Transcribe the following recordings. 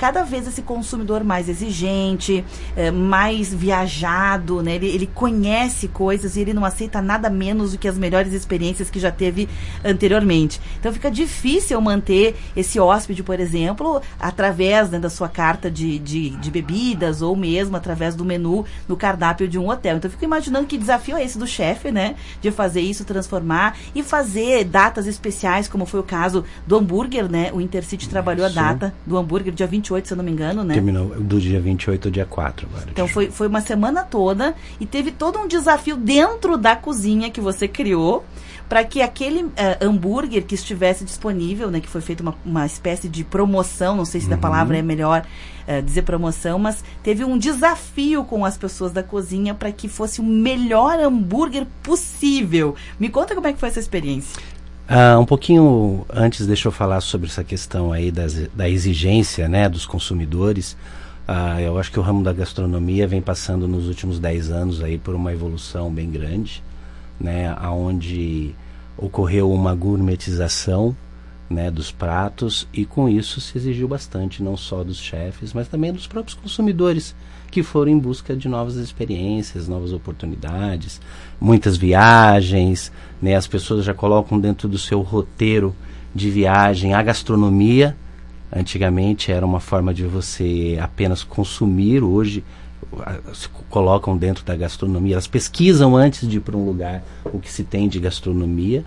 cada vez esse consumidor mais exigente, mais viajado, né? Ele conhece coisas e ele não aceita nada menos do que as melhores experiências que já teve anteriormente. Então fica difícil manter esse hóspede, por exemplo, através, né, da sua carta de bebidas ou mesmo através do menu no cardápio de um hotel. Então eu fico imaginando que desafio é esse do chefe, né? De fazer isso, transformar e fazer datas especiais, como foi o caso do hambúrguer, né? O Intercity trabalhou a data do hambúrguer dia 28, se eu não me engano, né? Terminou do dia 28 ao dia 4 agora. Então foi uma semana toda e teve todo um desafio dentro da cozinha que você criou para que aquele hambúrguer que estivesse disponível, né? Que foi feita uma espécie de promoção, não sei se da palavra é melhor dizer promoção, mas teve um desafio com as pessoas da cozinha para que fosse o melhor hambúrguer possível. Me conta como é que foi essa experiência. Um pouquinho antes, deixa eu falar sobre essa questão aí da exigência, né, dos consumidores. Eu acho que o ramo da gastronomia vem passando nos últimos 10 anos aí por uma evolução bem grande, né, onde ocorreu uma gourmetização, né, dos pratos, e com isso se exigiu bastante, não só dos chefes, mas também dos próprios consumidores, que foram em busca de novas experiências, novas oportunidades, muitas viagens, né, as pessoas já colocam dentro do seu roteiro de viagem a gastronomia. Antigamente era uma forma de você apenas consumir, hoje se colocam dentro da gastronomia, elas pesquisam antes de ir para um lugar o que se tem de gastronomia.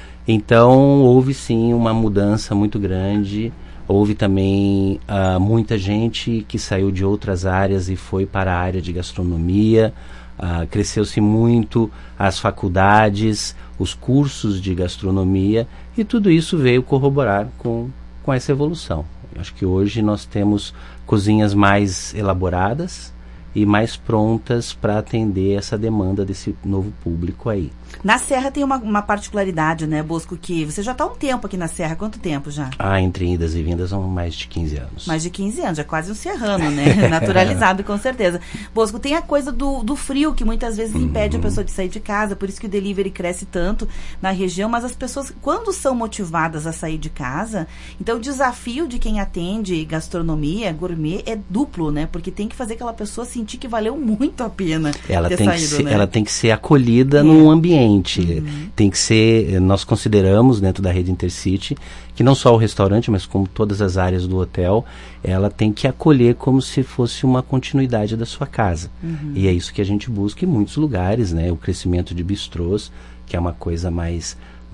Então houve sim uma mudança muito grande, houve também muita gente que saiu de outras áreas e foi para a área de gastronomia, cresceu-se muito as faculdades, os cursos de gastronomia, e tudo isso veio corroborar com essa evolução. Eu acho que hoje nós temos cozinhas mais elaboradas e mais prontas para atender essa demanda desse novo público aí. Na Serra tem uma particularidade, né, Bosco, que você já está há um tempo aqui na Serra. Quanto tempo já? Entre idas e vindas são mais de 15 anos. Mais de 15 anos, já quase um serrano, né? Naturalizado, com certeza. Bosco, tem a coisa do frio, que muitas vezes impede a pessoa de sair de casa, por isso que o delivery cresce tanto na região, mas as pessoas, quando são motivadas a sair de casa, então o desafio de quem atende gastronomia, gourmet, é duplo, né? Porque tem que fazer aquela pessoa sentir que valeu muito a pena ela ter tem saído, que ser, né? Ela tem que ser acolhida num ambiente. Tem que ser, nós consideramos dentro da rede Intercity que não só o restaurante, mas como todas as áreas do hotel, ela tem que acolher como se fosse uma continuidade da sua casa. E é isso que a gente busca em muitos lugares, né? O crescimento de bistrôs, que é uma coisa mais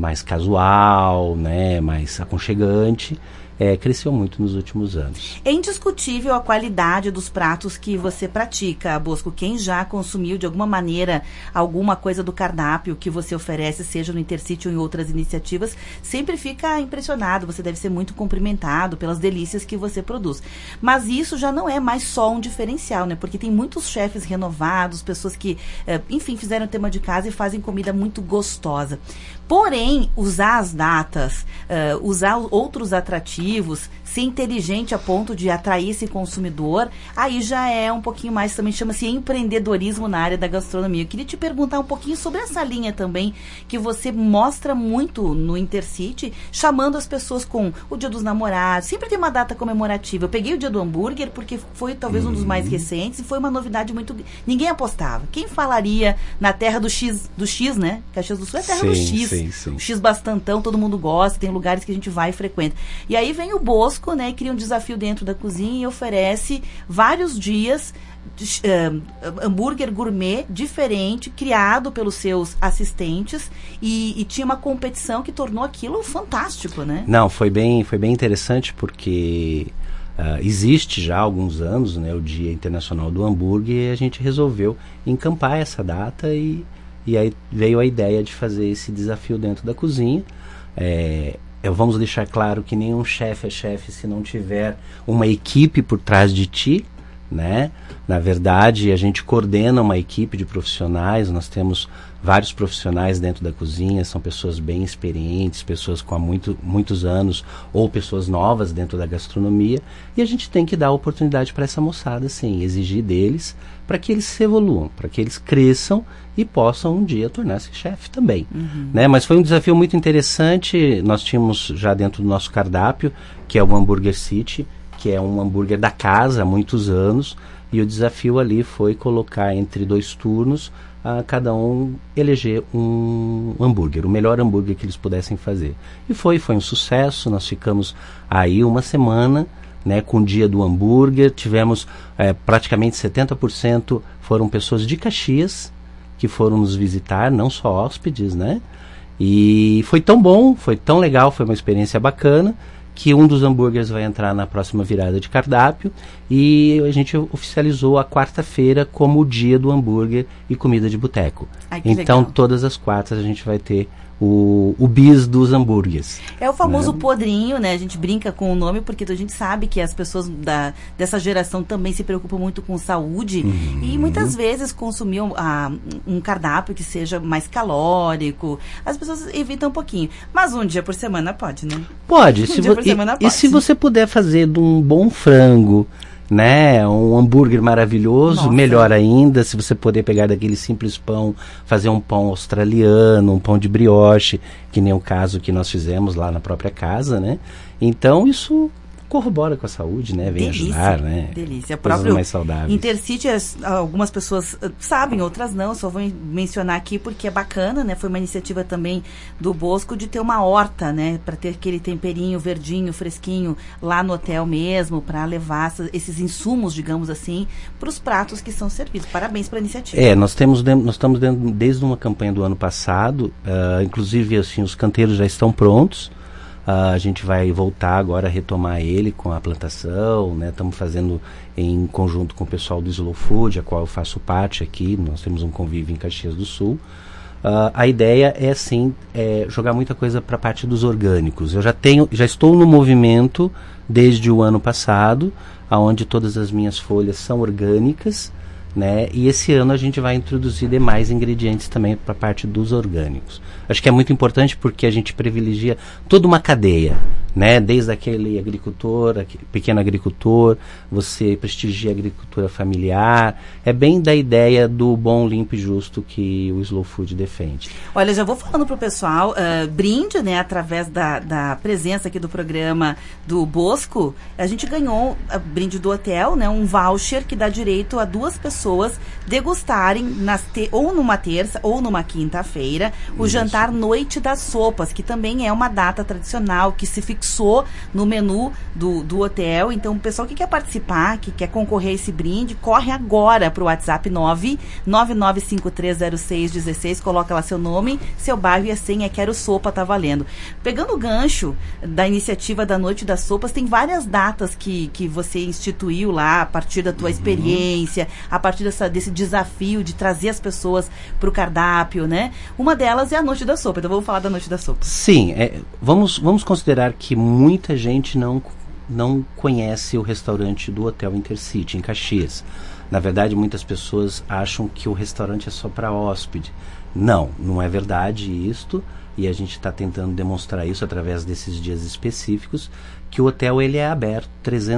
casual, né? Mais aconchegante. Cresceu muito nos últimos anos. É indiscutível a qualidade dos pratos que você pratica, Bosco. Quem já consumiu de alguma maneira alguma coisa do cardápio que você oferece, seja no Intercity ou em outras iniciativas, sempre fica impressionado. Você deve ser muito cumprimentado pelas delícias que você produz. Mas isso já não é mais só um diferencial, né? Porque tem muitos chefes renovados, pessoas que, enfim, fizeram tema de casa e fazem comida muito gostosa. Porém, usar as datas, usar outros atrativos, ser inteligente a ponto de atrair esse consumidor, aí já é um pouquinho mais, também chama-se empreendedorismo na área da gastronomia. Eu queria te perguntar um pouquinho sobre essa linha também, que você mostra muito no Intercity, chamando as pessoas com o Dia dos Namorados, sempre tem uma data comemorativa. Eu peguei o Dia do Hambúrguer, porque foi talvez um dos mais recentes, e foi uma novidade muito... Ninguém apostava. Quem falaria na terra do X, né? Caxias do Sul é a terra do X. Sim. O X bastantão, todo mundo gosta, tem lugares que a gente vai e frequenta. E aí vem o Bosco, né, cria um desafio dentro da cozinha e oferece vários dias hambúrguer gourmet diferente, criado pelos seus assistentes, e tinha uma competição que tornou aquilo fantástico, né? Não, foi bem interessante, porque existe já há alguns anos, né, o Dia Internacional do Hambúrguer, e a gente resolveu encampar essa data, e aí veio a ideia de fazer esse desafio dentro da cozinha. Vamos deixar claro que nenhum chefe é chefe se não tiver uma equipe por trás de ti, né? Na verdade, a gente coordena uma equipe de profissionais, nós temos vários profissionais dentro da cozinha, são pessoas bem experientes, pessoas com muitos anos, ou pessoas novas dentro da gastronomia, e a gente tem que dar oportunidade para essa moçada, sim, exigir deles, para que eles se evoluam, para que eles cresçam e possam um dia tornar-se chefe também, né? Mas foi um desafio muito interessante. Nós tínhamos já dentro do nosso cardápio, que é o Hambúrguer City, que é um hambúrguer da casa há muitos anos, e o desafio ali foi colocar entre 2 turnos, cada um eleger um hambúrguer, o melhor hambúrguer que eles pudessem fazer. E foi um sucesso. Nós ficamos aí uma semana, né, com o dia do hambúrguer. Tivemos praticamente 70% foram pessoas de Caxias que foram nos visitar, não só hóspedes, né? E foi tão bom, foi tão legal, foi uma experiência bacana, que um dos hambúrgueres vai entrar na próxima virada de cardápio, e a gente oficializou a quarta-feira como o dia do hambúrguer e comida de boteco. Então, legal. Todas as quartas a gente vai ter o bis dos hambúrgueres. É o famoso podrinho, né? A gente brinca com o nome porque a gente sabe que as pessoas dessa geração também se preocupam muito com saúde, e muitas vezes consumiam um cardápio que seja mais calórico. As pessoas evitam um pouquinho. Mas um dia por semana pode, né? Pode. E se você puder fazer de um bom frango, né, um hambúrguer maravilhoso, melhor ainda. Se você puder pegar daquele simples pão, fazer um pão australiano, um pão de brioche, que nem o caso que nós fizemos lá na própria casa, né? Então isso corrobora com a saúde, né? Vem ajudar, né? Delícia. Coisas mais saudáveis. Intercity, algumas pessoas sabem, outras não. Só vou mencionar aqui porque é bacana, né? Foi uma iniciativa também do Bosco de ter uma horta, né? Para ter aquele temperinho verdinho, fresquinho lá no hotel mesmo, para levar esses insumos, digamos assim, para os pratos que são servidos. Parabéns para a iniciativa. Nós estamos dentro, desde uma campanha do ano passado, inclusive assim, os canteiros já estão prontos. A gente vai voltar agora a retomar ele com a plantação, né? Estamos fazendo em conjunto com o pessoal do Slow Food, a qual eu faço parte aqui. Nós temos um convívio em Caxias do Sul. A ideia é sim jogar muita coisa para a parte dos orgânicos. Eu já estou no movimento desde o ano passado, onde todas as minhas folhas são orgânicas, né? E esse ano a gente vai introduzir demais ingredientes também para a parte dos orgânicos. Acho que é muito importante porque a gente privilegia toda uma cadeia, né? Desde aquele agricultor, pequeno agricultor, você prestigia a agricultura familiar. É bem da ideia do bom, limpo e justo que o Slow Food defende. Olha, já vou falando pro pessoal, brinde, né? Através da presença aqui do programa do Bosco, a gente ganhou brinde do hotel, né? Um voucher que dá direito a 2 pessoas degustarem ou numa terça ou numa quinta-feira o jantar Noite das Sopas, que também é uma data tradicional que se fixou no menu do hotel. Então, o pessoal que quer participar, que quer concorrer a esse brinde, corre agora para o WhatsApp 999530616, coloca lá seu nome, seu bairro e a senha Quero Sopa, tá valendo. Pegando o gancho da iniciativa da Noite das Sopas, tem várias datas que você instituiu lá, a partir da tua experiência, a partir desse desafio de trazer as pessoas para o cardápio, né? Uma delas é a Noite da Sopa. Então vamos falar da Noite da Sopa. Sim, vamos considerar que muita gente não conhece o restaurante do Hotel Intercity em Caxias. Na verdade, muitas pessoas acham que o restaurante é só para hóspede. Não é verdade isto, e a gente está tentando demonstrar isso através desses dias específicos, que o hotel ele é aberto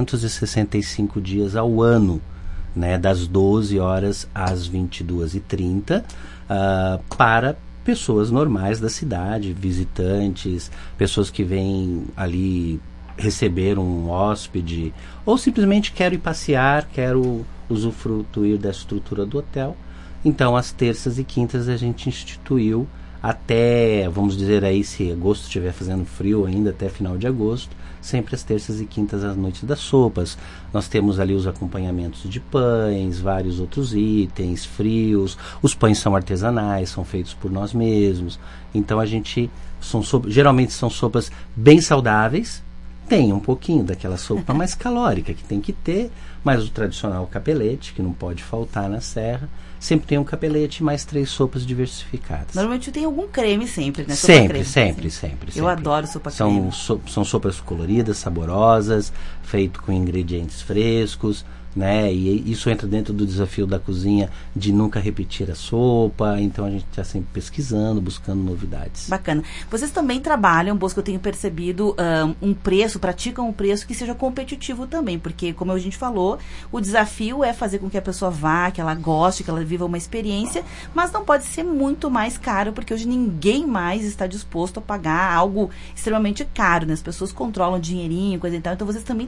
365 dias ao ano, né, das 12 horas às 22h30, para pessoas normais da cidade, visitantes, pessoas que vêm ali receber um hóspede, ou simplesmente quero ir passear, quero usufruir da estrutura do hotel. Então, às terças e quintas a gente instituiu até, vamos dizer aí, se agosto estiver fazendo frio ainda, até final de agosto, sempre às terças e quintas às noites das sopas. Nós temos ali os acompanhamentos de pães, vários outros itens, frios. Os pães são artesanais, são feitos por nós mesmos. Então geralmente são sopas bem saudáveis. Tem um pouquinho daquela sopa mais calórica que tem que ter, mas o tradicional capelete, que não pode faltar na serra. Sempre tem um capelete e mais 3 sopas diversificadas. Normalmente tem algum creme sempre, né? Sempre. Eu adoro sopa creme. São sopas coloridas, saborosas, feito com ingredientes frescos, né? E isso entra dentro do desafio da cozinha de nunca repetir a sopa. Então a gente está sempre pesquisando, buscando novidades. Bacana. Vocês também trabalham, Bosco, eu tenho percebido praticam um preço que seja competitivo também, porque como a gente falou, o desafio é fazer com que a pessoa vá, que ela goste, que ela viva uma experiência, mas não pode ser muito mais caro, porque hoje ninguém mais está disposto a pagar algo extremamente caro, né? As pessoas controlam dinheirinho, coisa e tal, então vocês também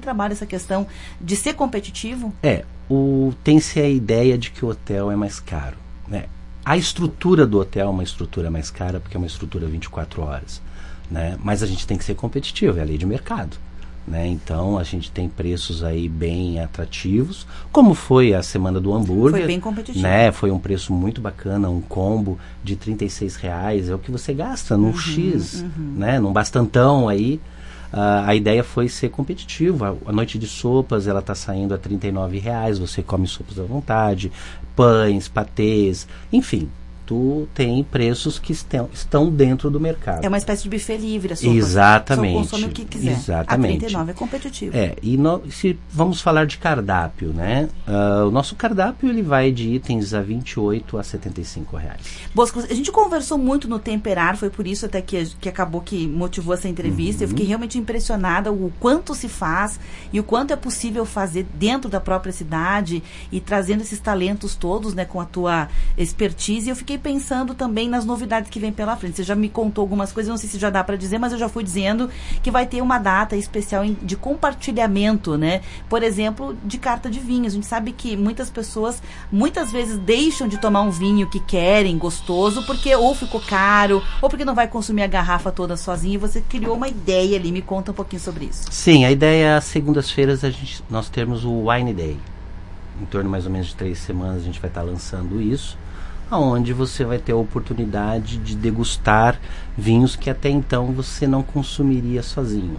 trabalha essa questão de ser competitivo? Tem-se a ideia de que o hotel é mais caro, né? A estrutura do hotel é uma estrutura mais cara porque é uma estrutura 24 horas, né? Mas a gente tem que ser competitivo, é a lei de mercado, né? Então a gente tem preços aí bem atrativos, como foi a semana do hambúrguer. Foi bem competitivo, né? Foi um preço muito bacana, um combo de R$36, é o que você gasta num X, né? Num bastantão aí. A ideia foi ser competitivo. A noite de sopas, ela está saindo a R$39, você come sopas à vontade, pães, patês, enfim. Tu tem preços que estão dentro do mercado. É uma espécie de buffet livre a sopa. Exatamente. Só consome o que quiser. Exatamente. A R$39 é competitivo. Se vamos falar de cardápio, né? O nosso cardápio ele vai de itens a R$28 a R$75. Bosco, a gente conversou muito no Temperar, foi por isso até que acabou que motivou essa entrevista. Eu fiquei realmente impressionada o quanto se faz e o quanto é possível fazer dentro da própria cidade e trazendo esses talentos todos, né, com a tua expertise. E eu fiquei pensando também nas novidades que vem pela frente. Você já me contou algumas coisas, não sei se já dá para dizer, mas eu já fui dizendo que vai ter uma data especial de compartilhamento, né? Por exemplo, de carta de vinho. A gente sabe que muitas pessoas, muitas vezes, deixam de tomar um vinho que querem, gostoso, porque ou ficou caro, ou porque não vai consumir a garrafa toda sozinho. E você criou uma ideia ali. Me conta um pouquinho sobre isso. Sim, a ideia é às segundas-feiras nós termos o Wine Day. Em torno mais ou menos de 3 semanas a gente vai estar lançando isso, onde você vai ter a oportunidade de degustar vinhos que até então você não consumiria sozinho.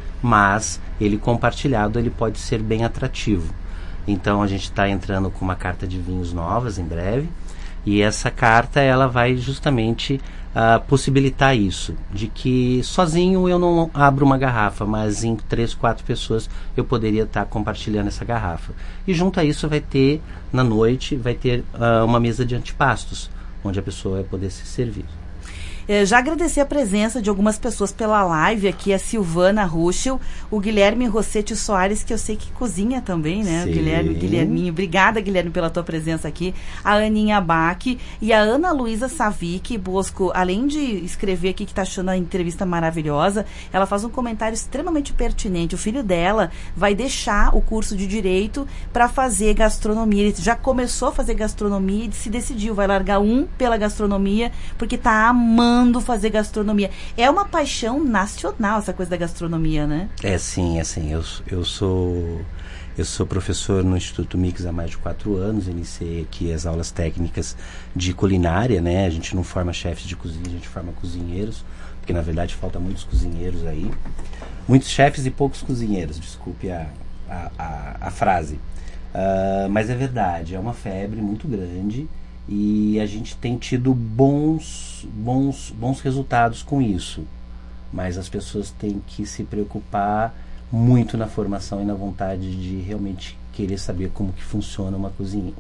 Mas ele compartilhado ele pode ser bem atrativo. Então a gente está entrando com uma carta de vinhos novas em breve, e essa carta ela vai justamente possibilitar isso, de que sozinho eu não abro uma garrafa, mas em 3, 4 pessoas eu poderia estar compartilhando essa garrafa. E junto a isso vai ter, na noite, vai ter uma mesa de antepastos, onde a pessoa vai poder se servir. Já agradecer a presença de algumas pessoas pela live aqui, a Silvana Ruschel, o Guilherme Rossetti Soares, que eu sei que cozinha também, né? Sim. O Guilherminho. Obrigada, Guilherme, pela tua presença aqui. A Aninha Bach e a Ana Luísa Savic. Bosco, além de escrever aqui que tá achando a entrevista maravilhosa, ela faz um comentário extremamente pertinente. O filho dela vai deixar o curso de Direito para fazer gastronomia. Ele já começou a fazer gastronomia e se decidiu, vai largar pela gastronomia, porque tá amando fazer gastronomia. É uma paixão nacional essa coisa da gastronomia, né? Sim. Eu sou professor no Instituto Mix há mais de 4 anos. Iniciei aqui as aulas técnicas de culinária, né? A gente não forma chefes de cozinha, a gente forma cozinheiros, porque na verdade falta muitos cozinheiros aí. Muitos chefes e poucos cozinheiros, desculpe a frase. Mas é verdade, é uma febre muito grande. E a gente tem tido bons resultados com isso. Mas as pessoas têm que se preocupar muito na formação e na vontade de realmente querer saber como que funciona uma cozinha.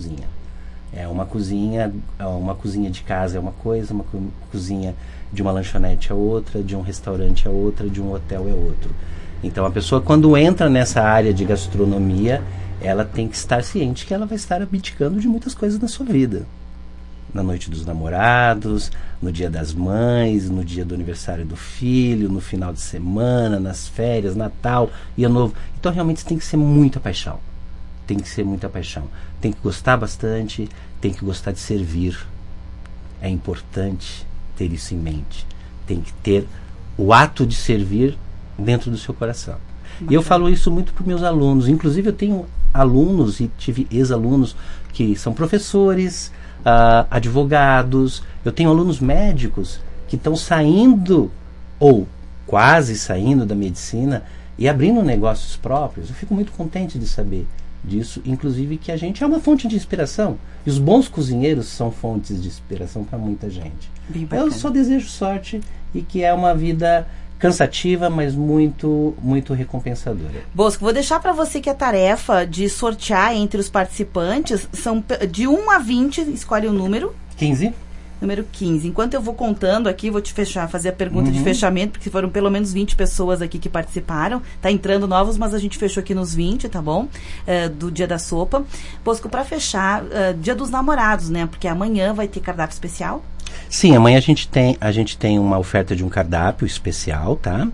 Uma cozinha de casa é uma coisa, uma cozinha de uma lanchonete é outra, de um restaurante é outra, de um hotel é outro. Então a pessoa, quando entra nessa área de gastronomia, ela tem que estar ciente que ela vai estar abdicando de muitas coisas na sua vida. Na noite dos namorados, no dia das mães, no dia do aniversário do filho, no final de semana, nas férias, Natal e Ano Novo. Então realmente tem que ser muita paixão. Tem que gostar bastante, tem que gostar de servir. É importante ter isso em mente. Tem que ter o ato de servir dentro do seu coração. E eu falo isso muito para os meus alunos. Inclusive eu tenho alunos e tive ex-alunos que são professores, advogados. Eu tenho alunos médicos que estão saindo ou quase saindo da medicina e abrindo negócios próprios. Eu fico muito contente de saber disso, inclusive que a gente é uma fonte de inspiração. E os bons cozinheiros são fontes de inspiração para muita gente. Eu só desejo sorte e que é uma vida cansativa, mas muito, muito recompensadora. Bosco, vou deixar para você que a tarefa de sortear entre os participantes são de 1 a 20, escolhe o número. 15. Número 15. Enquanto eu vou contando aqui, vou te fazer a pergunta de fechamento, porque foram pelo menos 20 pessoas aqui que participaram. Tá entrando novos, mas a gente fechou aqui nos 20, tá bom? Do Dia da Sopa. Bosco, para fechar, Dia dos Namorados, né? Porque amanhã vai ter cardápio especial. Sim, amanhã a gente tem uma oferta de um cardápio especial, tá?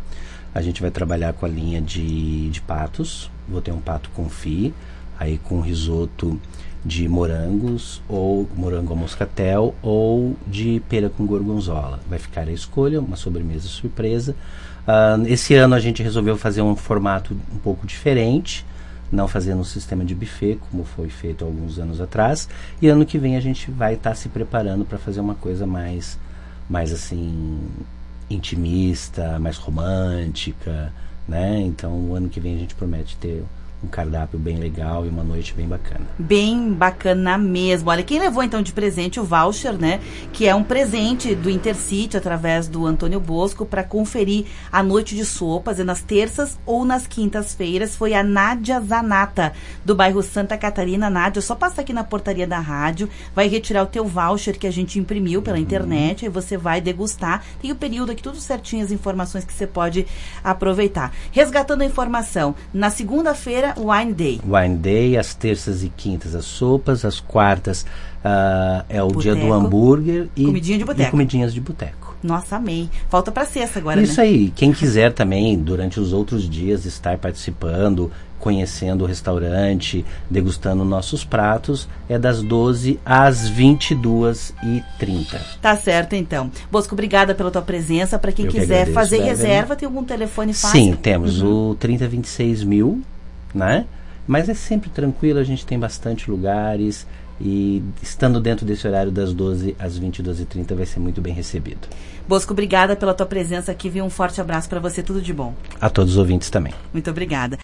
A gente vai trabalhar com a linha de patos. Vou ter um pato confit, aí com risoto de morangos, ou morango ao moscatel, ou de pera com gorgonzola. Vai ficar a escolha, uma sobremesa surpresa. Esse ano a gente resolveu fazer um formato um pouco diferente, não fazendo um sistema de buffet, como foi feito alguns anos atrás. E ano que vem a gente vai estar se preparando para fazer uma coisa mais assim, intimista, mais romântica, né? Então, o ano que vem a gente promete ter um cardápio bem legal e uma noite bem bacana. Bem bacana mesmo. Olha, quem levou então de presente o voucher, né? Que é um presente do Intercity através do Antônio Bosco para conferir a noite de sopas, nas terças ou nas quintas-feiras, foi a Nádia Zanata, do bairro Santa Catarina. Nádia, só passa aqui na portaria da rádio, vai retirar o teu voucher que a gente imprimiu pela internet, e você vai degustar. Tem o período aqui, tudo certinho, as informações que você pode aproveitar. Resgatando a informação, na segunda-feira, Wine Day. Wine Day, às terças e quintas as sopas, às quartas é o dia do hambúrguer e comidinhas de boteco. Nossa, amei. Falta pra sexta agora, Isso, né? Aí. Quem quiser também, durante os outros dias, estar participando, conhecendo o restaurante, degustando nossos pratos, é das 12 às 22h30. Tá certo, então. Bosco, obrigada pela tua presença. Para quem quiser fazer reserva, tem algum telefone fácil? Sim, temos o 3026.000, né? Mas é sempre tranquilo, a gente tem bastante lugares e estando dentro desse horário das 12 às 22h30 vai ser muito bem recebido. Bosco, obrigada pela tua presença aqui, viu? Um forte abraço para você, tudo de bom. A todos os ouvintes também. Muito obrigada.